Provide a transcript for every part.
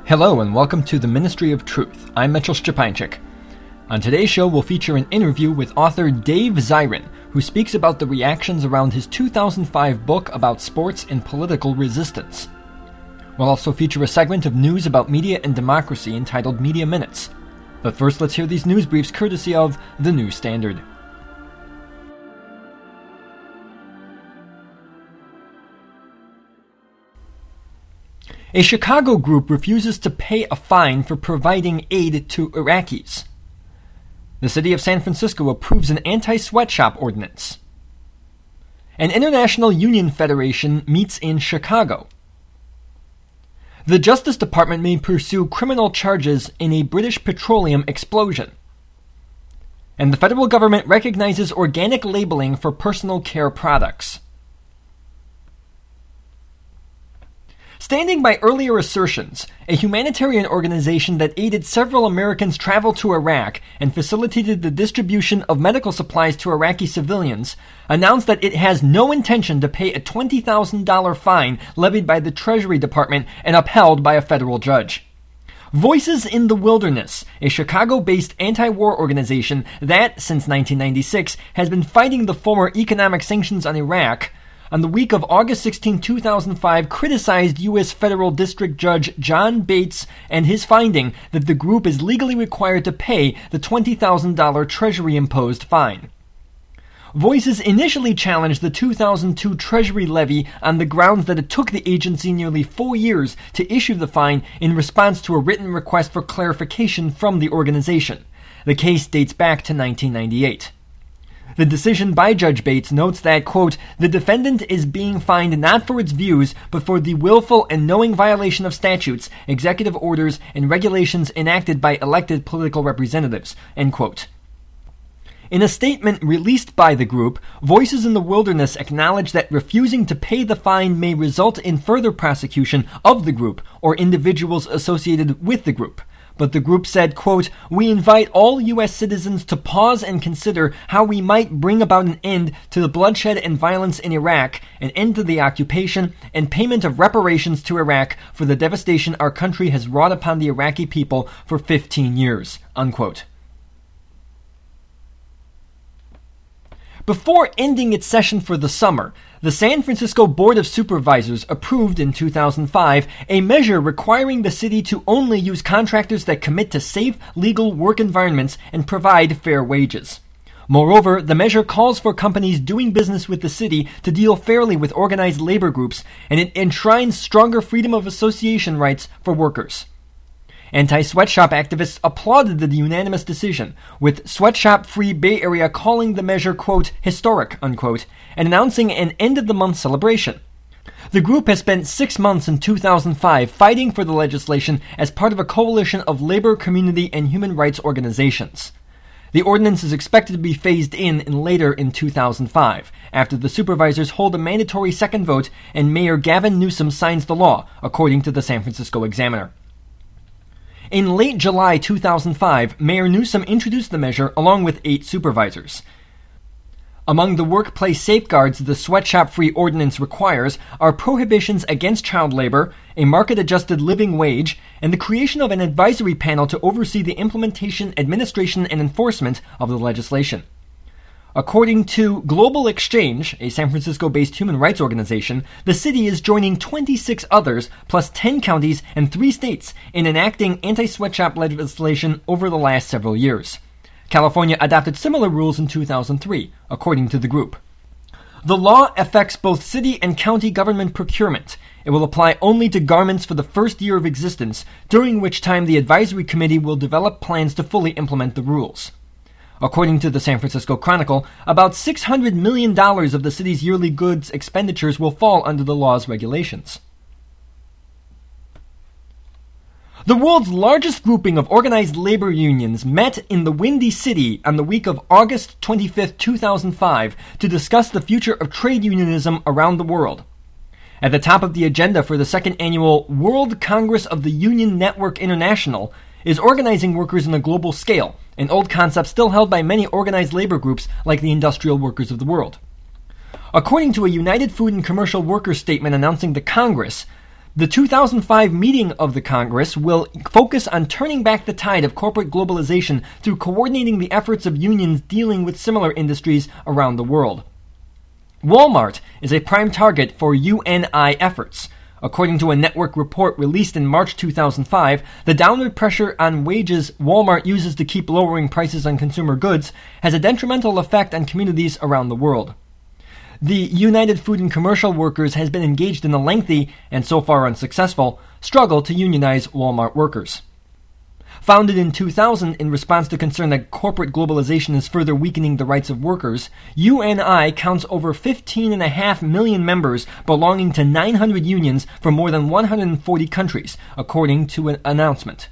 Hello and welcome to the Ministry of Truth. I'm Mitchell Szczepańczyk. On today's show, we'll feature an interview with author Dave Zirin, who speaks about the reactions around his 2005 book about sports and political resistance. We'll also feature a segment of news about media and democracy entitled Media Minutes. But first, let's hear these news briefs courtesy of The New Standard. A Chicago group refuses to pay a fine for providing aid to Iraqis. The city of San Francisco approves an anti-sweatshop ordinance. An international union federation meets in Chicago. The Justice Department may pursue criminal charges in a British petroleum explosion. And the federal government recognizes organic labeling for personal care products. Standing by earlier assertions, a humanitarian organization that aided several Americans travel to Iraq and facilitated the distribution of medical supplies to Iraqi civilians, announced that it has no intention to pay a $20,000 fine levied by the Treasury Department and upheld by a federal judge. Voices in the Wilderness, a Chicago-based anti-war organization that, since 1996, has been fighting the former economic sanctions on Iraq, on the week of August 16, 2005, criticized U.S. Federal District Judge John Bates and his finding that the group is legally required to pay the $20,000 Treasury-imposed fine. Voices initially challenged the 2002 Treasury levy on the grounds that it took the agency nearly 4 years to issue the fine in response to a written request for clarification from the organization. The case dates back to 1998. The decision by Judge Bates notes that, quote, the defendant is being fined not for its views, but for the willful and knowing violation of statutes, executive orders, and regulations enacted by elected political representatives, end quote. In a statement released by the group, Voices in the Wilderness acknowledged that refusing to pay the fine may result in further prosecution of the group or individuals associated with the group. But the group said, quote, we invite all U.S. citizens to pause and consider how we might bring about an end to the bloodshed and violence in Iraq, an end to the occupation, and payment of reparations to Iraq for the devastation our country has wrought upon the Iraqi people for 15 years, unquote. Before ending its session for the summer, the San Francisco Board of Supervisors approved in 2005 a measure requiring the city to only use contractors that commit to safe, legal work environments and provide fair wages. Moreover, the measure calls for companies doing business with the city to deal fairly with organized labor groups, and it enshrines stronger freedom of association rights for workers. Anti-sweatshop activists applauded the unanimous decision, with Sweatshop Free Bay Area calling the measure, quote, historic, unquote, and announcing an end-of-the-month celebration. The group has spent 6 months in 2005 fighting for the legislation as part of a coalition of labor, community, and human rights organizations. The ordinance is expected to be phased in later in 2005, after the supervisors hold a mandatory second vote and Mayor Gavin Newsom signs the law, according to the San Francisco Examiner. In late July 2005, Mayor Newsom introduced the measure along with 8 supervisors. Among the workplace safeguards the sweatshop-free ordinance requires are prohibitions against child labor, a market-adjusted living wage, and the creation of an advisory panel to oversee the implementation, administration, and enforcement of the legislation. According to Global Exchange, a San Francisco-based human rights organization, the city is joining 26 others, plus 10 counties and 3 states, in enacting anti-sweatshop legislation over the last several years. California adopted similar rules in 2003, according to the group. The law affects both city and county government procurement. It will apply only to garments for the first year of existence, during which time the advisory committee will develop plans to fully implement the rules. According to the San Francisco Chronicle, about $600 million of the city's yearly goods expenditures will fall under the law's regulations. The world's largest grouping of organized labor unions met in the Windy City on the week of August 25, 2005, to discuss the future of trade unionism around the world. At the top of the agenda for the second annual World Congress of the Union Network International is organizing workers on a global scale, an old concept still held by many organized labor groups like the Industrial Workers of the World. According to a United Food and Commercial Workers statement announcing the Congress, The 2005 meeting of the Congress will focus on turning back the tide of corporate globalization through coordinating the efforts of unions dealing with similar industries around the world. Walmart is a prime target for UNI efforts. According to a network report released in March 2005, the downward pressure on wages Walmart uses to keep lowering prices on consumer goods has a detrimental effect on communities around the world. The United Food and Commercial Workers has been engaged in a lengthy, and so far unsuccessful, struggle to unionize Walmart workers. Founded in 2000 in response to concern that corporate globalization is further weakening the rights of workers, UNI counts over 15.5 million members belonging to 900 unions from more than 140 countries, according to an announcement.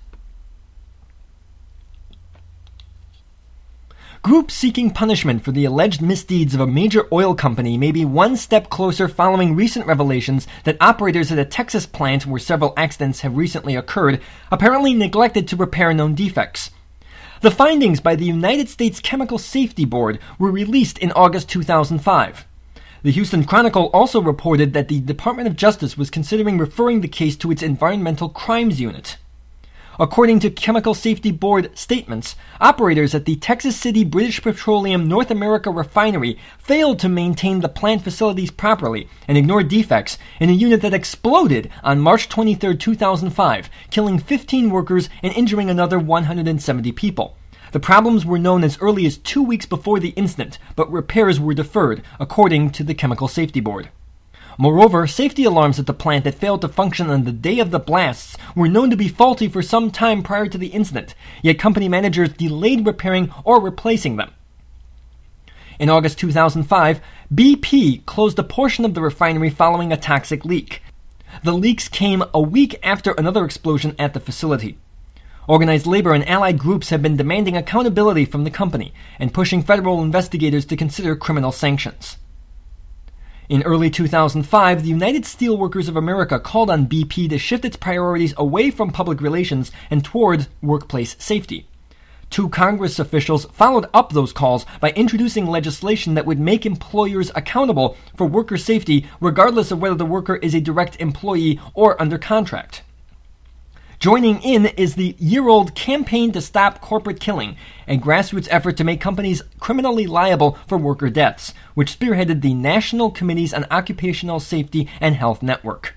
Groups seeking punishment for the alleged misdeeds of a major oil company may be one step closer following recent revelations that operators at a Texas plant where several accidents have recently occurred apparently neglected to repair known defects. The findings by the United States Chemical Safety Board were released in August 2005. The Houston Chronicle also reported that the Department of Justice was considering referring the case to its Environmental Crimes Unit. According to Chemical Safety Board statements, operators at the Texas City British Petroleum North America refinery failed to maintain the plant facilities properly and ignored defects in a unit that exploded on March 23, 2005, killing 15 workers and injuring another 170 people. The problems were known as early as 2 weeks before the incident, but repairs were deferred, according to the Chemical Safety Board. Moreover, safety alarms at the plant that failed to function on the day of the blasts were known to be faulty for some time prior to the incident, yet company managers delayed repairing or replacing them. In August 2005, BP closed a portion of the refinery following a toxic leak. The leaks came a week after another explosion at the facility. Organized labor and allied groups have been demanding accountability from the company and pushing federal investigators to consider criminal sanctions. In early 2005, the United Steelworkers of America called on BP to shift its priorities away from public relations and toward workplace safety. 2 Congress officials followed up those calls by introducing legislation that would make employers accountable for worker safety regardless of whether the worker is a direct employee or under contract. Joining in is the year-old Campaign to Stop Corporate Killing, a grassroots effort to make companies criminally liable for worker deaths, which spearheaded the National Committees on Occupational Safety and Health Network.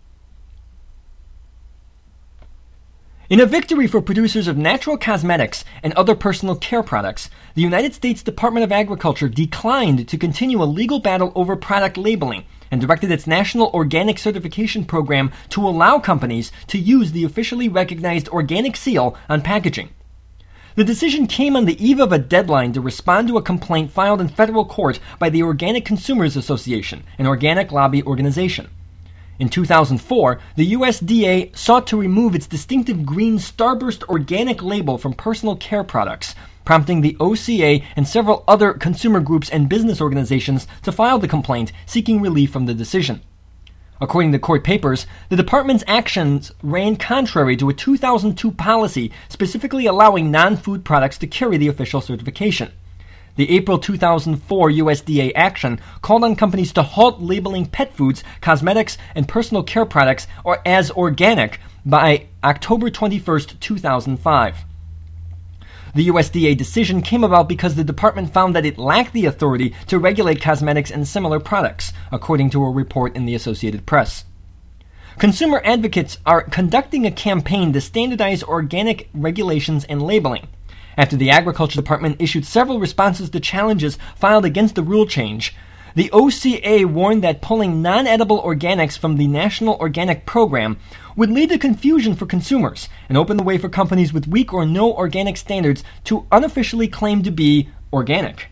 In a victory for producers of natural cosmetics and other personal care products, the United States Department of Agriculture declined to continue a legal battle over product labeling and directed its National Organic Certification Program to allow companies to use the officially recognized organic seal on packaging. The decision came on the eve of a deadline to respond to a complaint filed in federal court by the Organic Consumers Association, an organic lobby organization. In 2004, the USDA sought to remove its distinctive green Starburst organic label from personal care products, prompting the OCA and several other consumer groups and business organizations to file the complaint, seeking relief from the decision. According to court papers, the department's actions ran contrary to a 2002 policy specifically allowing non-food products to carry the official certification. The April 2004 USDA action called on companies to halt labeling pet foods, cosmetics, and personal care products as organic by October 21, 2005. The USDA decision came about because the department found that it lacked the authority to regulate cosmetics and similar products, according to a report in the Associated Press. Consumer advocates are conducting a campaign to standardize organic regulations and labeling. After the Agriculture Department issued several responses to challenges filed against the rule change, the OCA warned that pulling non-edible organics from the National Organic Program would lead to confusion for consumers and open the way for companies with weak or no organic standards to unofficially claim to be organic.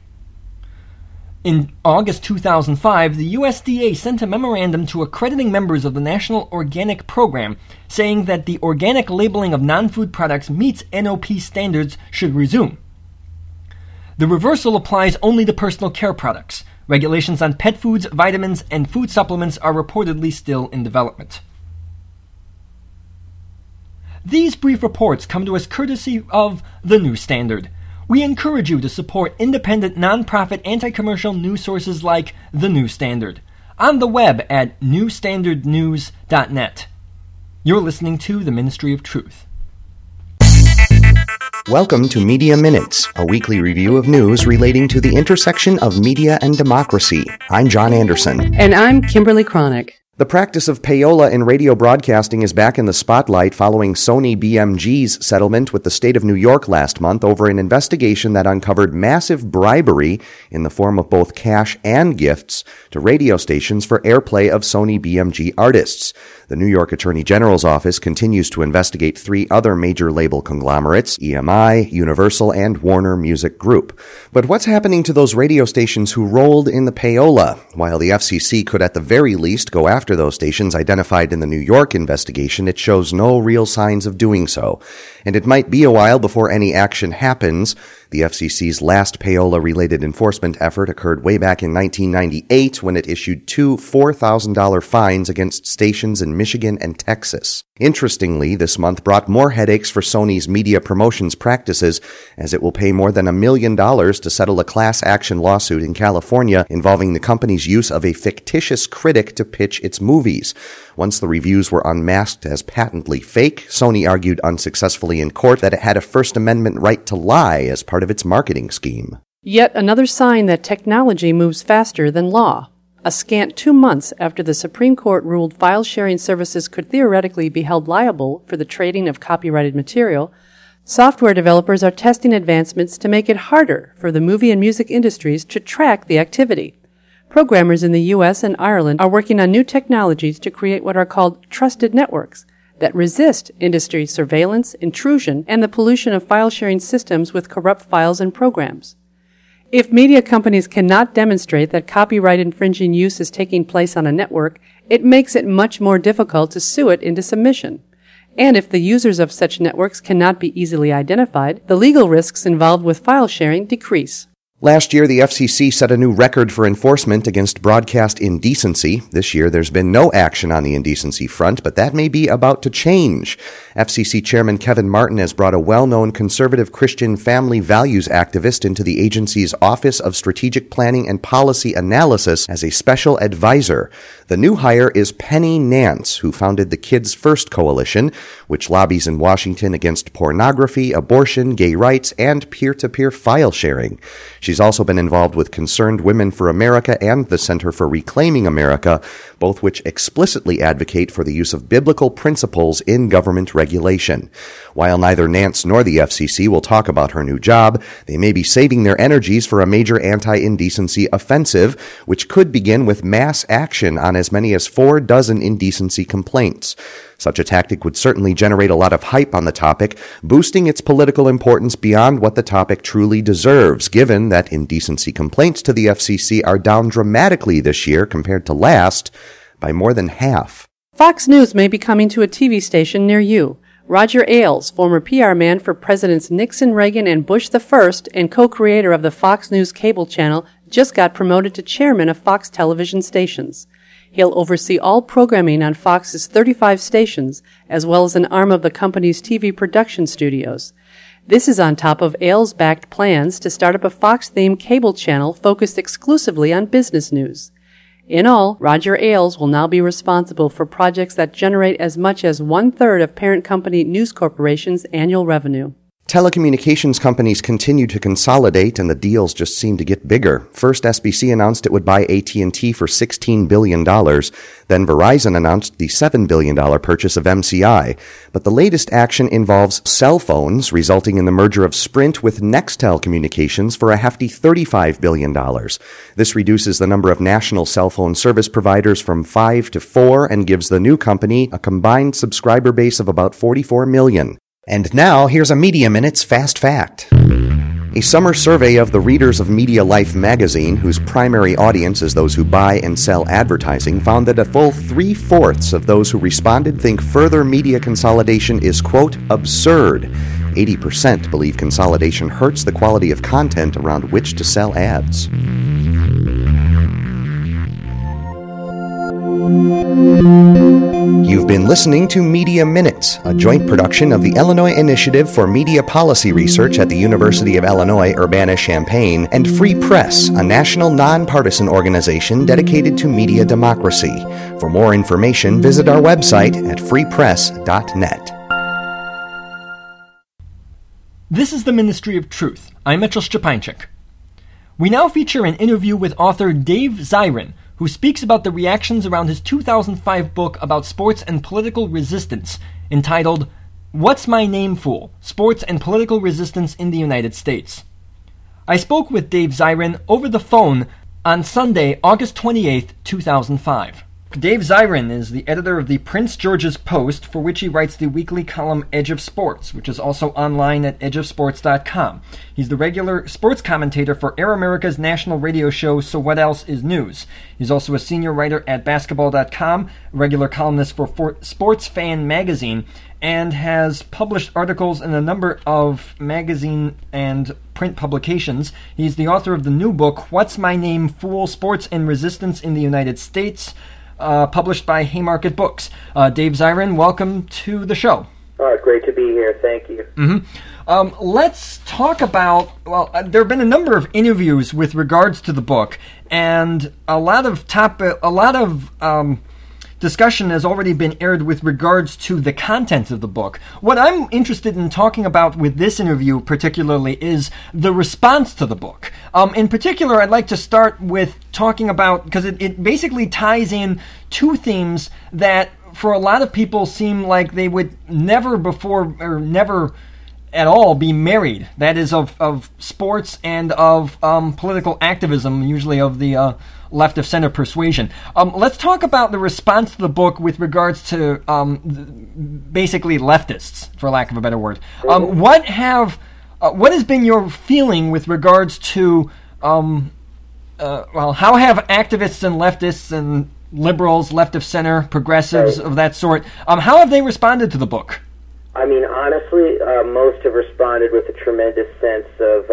In August 2005, the USDA sent a memorandum to accrediting members of the National Organic Program saying that the organic labeling of non-food products meets NOP standards should resume. The reversal applies only to personal care products. Regulations on pet foods, vitamins, and food supplements are reportedly still in development. These brief reports come to us courtesy of The New Standard. We encourage you to support independent, non-profit, anti-commercial news sources like The New Standard on the web at newstandardnews.net. You're listening to the Ministry of Truth. Welcome to Media Minutes, a weekly review of news relating to the intersection of media and democracy. I'm John Anderson. And I'm Kimberly Cronick. The practice of payola in radio broadcasting is back in the spotlight following Sony BMG's settlement with the state of New York last month over an investigation that uncovered massive bribery in the form of both cash and gifts to radio stations for airplay of Sony BMG artists. The New York Attorney General's office continues to investigate 3 other major label conglomerates, EMI, Universal, and Warner Music Group. But what's happening to those radio stations who rolled in the payola? While the FCC could at the very least go after those stations identified in the New York investigation, it shows no real signs of doing so. And it might be a while before any action happens. The FCC's last payola-related enforcement effort occurred way back in 1998 when it issued 2 $4,000 fines against stations in Michigan and Texas. Interestingly, this month brought more headaches for Sony's media promotions practices, as it will pay more than $1 million to settle a class action lawsuit in California involving the company's use of a fictitious critic to pitch its movies. Once the reviews were unmasked as patently fake, Sony argued unsuccessfully in court that it had a First Amendment right to lie as part of its marketing scheme. Yet another sign that technology moves faster than law. A scant 2 months after the Supreme Court ruled file-sharing services could theoretically be held liable for the trading of copyrighted material, software developers are testing advancements to make it harder for the movie and music industries to track the activity. Programmers in the U.S. and Ireland are working on new technologies to create what are called trusted networks that resist industry surveillance, intrusion, and the pollution of file-sharing systems with corrupt files and programs. If media companies cannot demonstrate that copyright-infringing use is taking place on a network, it makes it much more difficult to sue it into submission. And if the users of such networks cannot be easily identified, the legal risks involved with file sharing decrease. Last year, the FCC set a new record for enforcement against broadcast indecency. This year, there's been no action on the indecency front, but that may be about to change. FCC Chairman Kevin Martin has brought a well-known conservative Christian family values activist into the agency's Office of Strategic Planning and Policy Analysis as a special advisor. The new hire is Penny Nance, who founded the Kids First Coalition, which lobbies in Washington against pornography, abortion, gay rights, and peer-to-peer file sharing. She's also been involved with Concerned Women for America and the Center for Reclaiming America, both which explicitly advocate for the use of biblical principles in government regulation. While neither Nance nor the FCC will talk about her new job, they may be saving their energies for a major anti-indecency offensive, which could begin with mass action on as many as 4 dozen indecency complaints. Such a tactic would certainly generate a lot of hype on the topic, boosting its political importance beyond what the topic truly deserves, given that indecency complaints to the FCC are down dramatically this year compared to last by more than half. Fox News may be coming to a TV station near you. Roger Ailes, former PR man for Presidents Nixon, Reagan, and Bush I, and co-creator of the Fox News cable channel, just got promoted to chairman of Fox television stations. He'll oversee all programming on Fox's 35 stations, as well as an arm of the company's TV production studios. This is on top of Ailes-backed plans to start up a Fox-themed cable channel focused exclusively on business news. In all, Roger Ailes will now be responsible for projects that generate as much as 1/3 of parent company News Corporation's annual revenue. Telecommunications companies continue to consolidate, and the deals just seem to get bigger. First, SBC announced it would buy AT&T for $16 billion. Then Verizon announced the $7 billion purchase of MCI. But the latest action involves cell phones, resulting in the merger of Sprint with Nextel Communications for a hefty $35 billion. This reduces the number of national cell phone service providers from 5 to 4 and gives the new company a combined subscriber base of about 44 million. And now, here's a Media Minutes Fast Fact. A summer survey of the readers of Media Life magazine, whose primary audience is those who buy and sell advertising, found that a full 3/4 of those who responded think further media consolidation is, quote, absurd. 80% believe consolidation hurts the quality of content around which to sell ads. You've been listening to Media Minutes, a joint production of the Illinois Initiative for Media Policy Research at the University of Illinois Urbana-Champaign and Free Press, a national nonpartisan organization dedicated to media democracy. For more information, visit our website at freepress.net. This is the Ministry of Truth. I'm Mitchell Szczepańczyk. We now feature an interview with author Dave Zirin, who speaks about the reactions around his 2005 book about sports and political resistance, entitled What's My Name Fool? Sports and Political Resistance in the United States. I spoke with Dave Zirin over the phone on Sunday, August 28, 2005. Dave Zirin is the editor of the Prince George's Post, for which he writes the weekly column Edge of Sports, which is also online at edgeofsports.com. He's the regular sports commentator for Air America's national radio show So What Else Is News. He's also a senior writer at basketball.com, a regular columnist for Sports Fan magazine, and has published articles in a number of magazine and print publications. He's the author of the new book, What's My Name Fool? Sports and Resistance in the United States, published by Haymarket Books. Dave Zirin, welcome to the show. Great to be here. Thank you. Let's talk about, there have been a number of interviews with regards to the book, and a lot of discussion has already been aired with regards to the content of the book. What I'm interested in talking about with this interview particularly is the response to the book. In particular, I'd like to start with talking about, because it basically ties in two themes that for a lot of people seem like they would never before or never at all be married. That is of sports and of political activism, usually of the left of center persuasion. Let's talk about the response to the book with regards to basically leftists, for lack of a better word. What has been your feeling with regards to how have activists and leftists and liberals, left of center, progressives of that sort, how have they responded to the book? I mean, honestly, most have responded with a tremendous sense of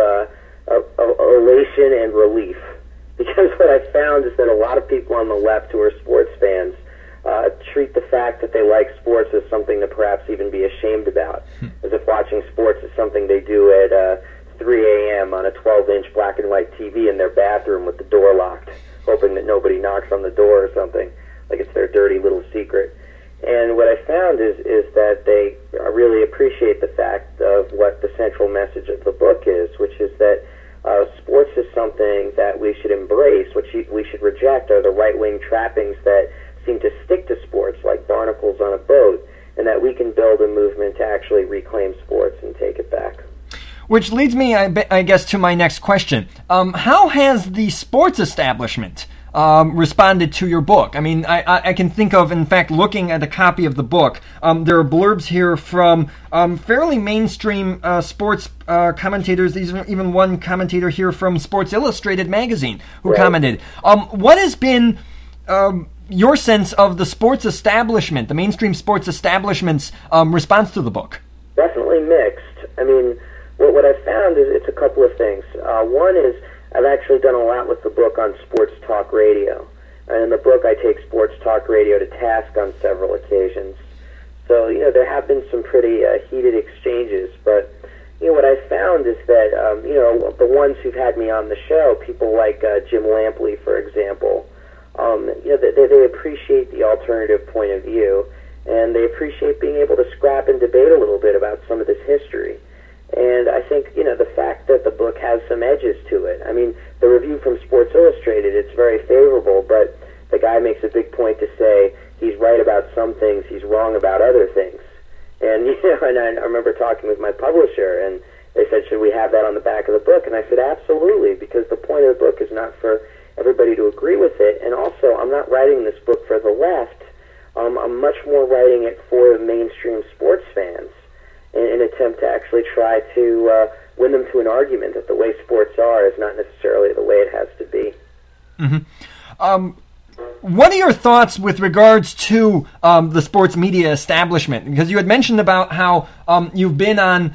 elation and relief. Because what I found is that a lot of people on the left who are sports fans treat the fact that they like sports as something to perhaps even be ashamed about, as if watching sports is something they do at 3 a.m. on a 12-inch black and white TV in their bathroom with the door locked, hoping that nobody knocks on the door or something, like it's their dirty little secret. And what I found is that they really appreciate the fact of what the central message of the book is, which is that sports is something that we should embrace. What we should reject are the right-wing trappings that seem to stick to sports like barnacles on a boat, and that we can build a movement to actually reclaim sports and take it back. Which leads me, I guess, to my next question. How has the sports establishment responded to your book? I mean, I can think of, in fact, looking at a copy of the book, there are blurbs here from fairly mainstream sports commentators. These are even one commentator here from Sports Illustrated magazine who commented. What has been your sense of the sports establishment, the mainstream sports establishment's response to the book? Definitely mixed. I mean, what I've found is it's a couple of things. One is I've actually done a lot with the book on sports talk radio. And in the book, I take sports talk radio to task on several occasions. So, there have been some pretty heated exchanges. But, what I found is that, the ones who've had me on the show, people like Jim Lampley, for example, they appreciate the alternative point of view, and they appreciate being able to scrap and debate a little bit about some of this history. And I think, the fact that the book has some edges to it. I mean, the review from Sports Illustrated, it's very favorable, but the guy makes a big point to say he's right about some things, he's wrong about other things. And, and I remember talking with my publisher, and they said, should we have that on the back of the book? And I said, absolutely, because the point of the book is not for everybody to agree with it. And also, I'm not writing this book for the left. I'm much more writing it for the mainstream sports fans, in an attempt to actually try to win them to an argument that the way sports are is not necessarily the way it has to be. What are your thoughts with regards to the sports media establishment? Because you had mentioned about how you've been on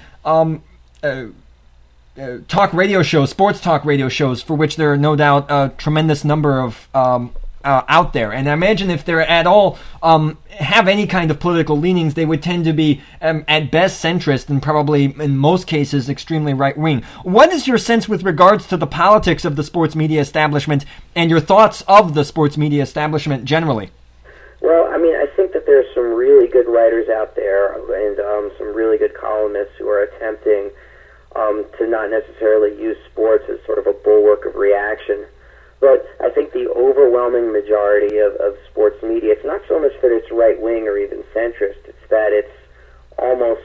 talk radio shows, sports talk radio shows, for which there are no doubt a tremendous number of out there. And I imagine if they're at all have any kind of political leanings, they would tend to be at best centrist and probably in most cases extremely right-wing. What is your sense with regards to the politics of the sports media establishment and your thoughts of the sports media establishment generally? Well, I mean, I think that there's some really good writers out there and some really good columnists who are attempting to not necessarily use sports as sort of a bulwark of reaction. But I think the overwhelming majority of sports media, it's not so much that it's right-wing or even centrist, it's that it's almost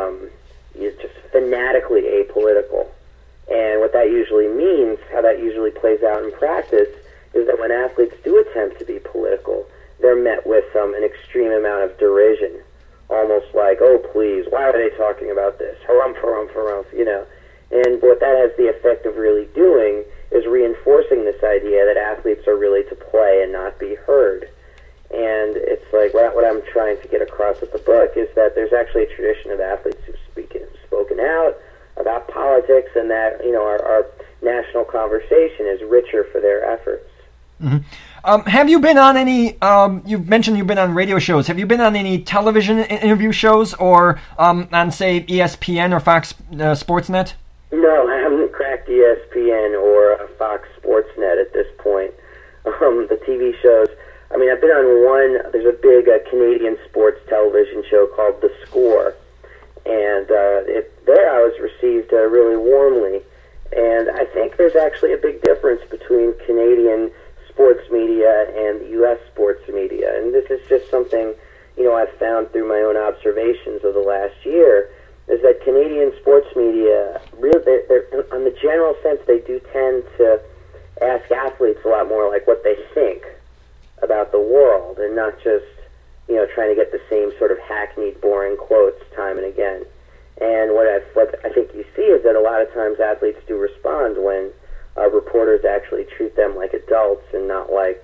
just fanatically apolitical. And what that usually means, how that usually plays out in practice, is that when athletes do attempt to be political, they're met with an extreme amount of derision, almost like, oh, please, why are they talking about this? Harumph, harumph, harumph, you know. And what that has the effect of really doing is reinforcing this idea that athletes are really to play and not be heard. And it's like what I'm trying to get across with the book is that there's actually a tradition of athletes who've spoken out about politics, and that, you know, our national conversation is richer for their efforts. Mm-hmm. Have you been on any, you've mentioned you've been on radio shows, have you been on any television interview shows or on, say, ESPN or Fox Sportsnet? No, I haven't cracked ESPN or Fox Sportsnet at this point. The TV shows, I mean, I've been on one, there's a big Canadian sports television show called The Score, and there I was received really warmly, and I think there's actually a big difference between Canadian sports media and the U.S. sports media, and this is just something, you know, I've found through my own observations of the last year, is that Canadian sports media, really, they're, on the general sense, they do tend to ask athletes a lot more like what they think about the world, and not just, you know, trying to get the same sort of hackneyed, boring quotes time and again. And what I think you see is that a lot of times athletes do respond when reporters actually treat them like adults and not like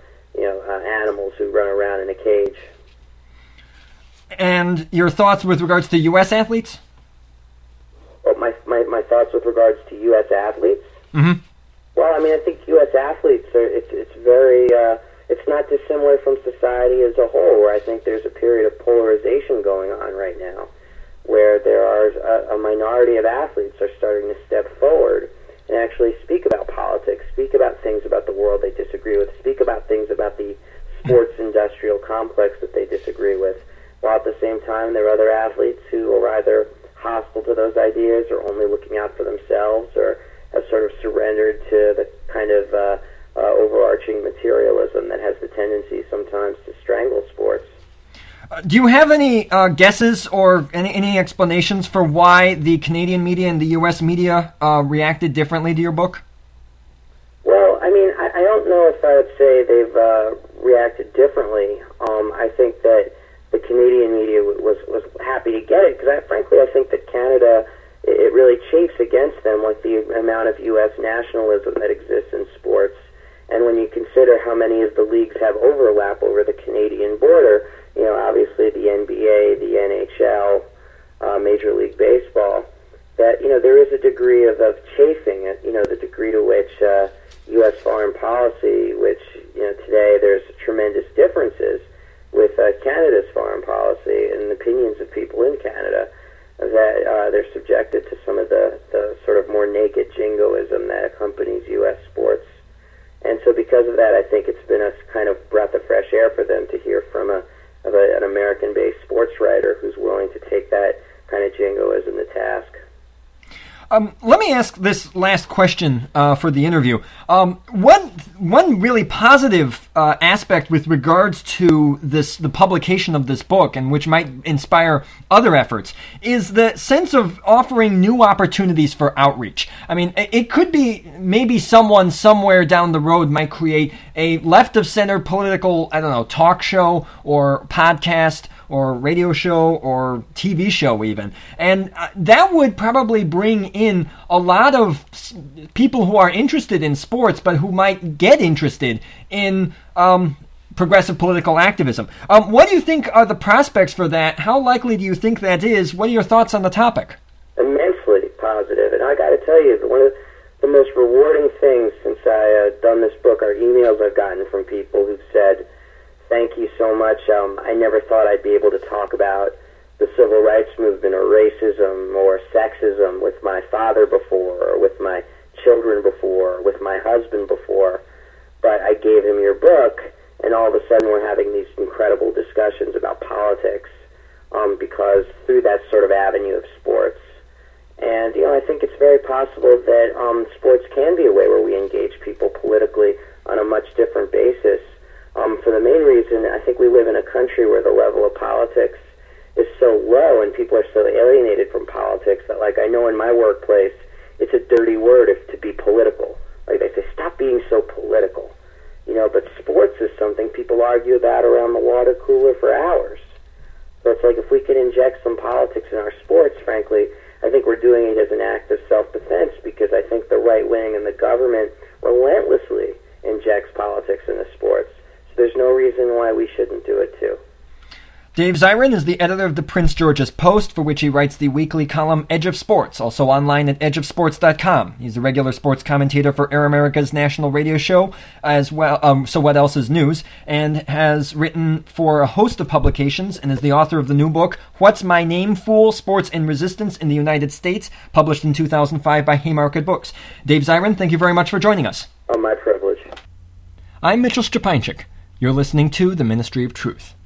animals who run around in a cage. And your thoughts with regards to U.S. athletes? Well, my thoughts with regards to U.S. athletes? Mm-hmm. Well, I mean, I think U.S. athletes it's very it's not dissimilar from society as a whole, where I think there's a period of polarization going on right now, where there are a minority of athletes are starting to step forward and actually speak about politics, speak about things about the world they disagree with, speak about things about the sports industrial complex that they disagree with, while at the same time there are other athletes who are either hostile to those ideas or only looking out for themselves or have sort of surrendered to the kind of overarching materialism that has the tendency sometimes to strangle sports. Do you have any guesses or any explanations for why the Canadian media and the U.S. media reacted differently to your book? Well, I mean, I don't know if I would say they've reacted differently. I think that the Canadian media was happy to get it, because frankly I think that Canada, it really chafes against them with the amount of U.S. nationalism that exists in sports. And when you consider how many of the leagues have overlap over the Canadian border, you know, obviously the NBA, the NHL, Major League Baseball, that, you know, there is a degree of chafing, you know, the degree to which U.S. foreign policy, which, you know, today there's tremendous differences with Canada's foreign policy and opinions of people in Canada, that they're subjected to some of the sort of more naked jingoism that accompanies U.S. sports. And so because of that, I think it's been a kind of breath of fresh air for them to hear from an American-based sports writer who's willing to take that kind of jingoism to task. Let me ask this last question for the interview. One really positive aspect with regards to the publication of this book, and which might inspire other efforts, is the sense of offering new opportunities for outreach. I mean, it could be maybe someone somewhere down the road might create a left-of-center political, talk show or podcast or radio show or TV show even. And that would probably bring in a lot of people who are interested in sports, but who might get interested in progressive political activism. What do you think are the prospects for that? How likely do you think that is? What are your thoughts on the topic? Immensely positive. And I got to tell you, one of the most rewarding things since I done this book are emails I've gotten from people who've said, thank you so much. I never thought I'd be able to talk about the civil rights movement or racism or sexism with my father before, or with my children before, or with my husband before, but I gave him your book, and all of a sudden we're having these incredible discussions about politics because through that sort of avenue of sports. And, I think it's very possible that sports can be a way where we engage people politically on a much different basis. For the main reason, I think we live in a country where the level of politics is so low and people are so alienated from politics that, like, I know in my workplace, it's a dirty word to be political. Like, they say, stop being so political. But sports is something people argue about around the water cooler for hours. So it's like, if we could inject some politics in our sports, frankly, I think we're doing it as an act of self-defense, because I think the right wing and the government relentlessly injects politics into sports. So there's no reason why we shouldn't do it too. Dave Zirin is the editor of the Prince George's Post, for which he writes the weekly column Edge of Sports, also online at edgeofsports.com. He's a regular sports commentator for Air America's national radio show, as well, So What Else Is News, and has written for a host of publications and is the author of the new book, What's My Name, Fool? Sports and Resistance in the United States, published in 2005 by Haymarket Books. Dave Zirin, thank you very much for joining us. Oh, my privilege. I'm Mitchell Szczepańczyk. You're listening to The Ministry of Truth.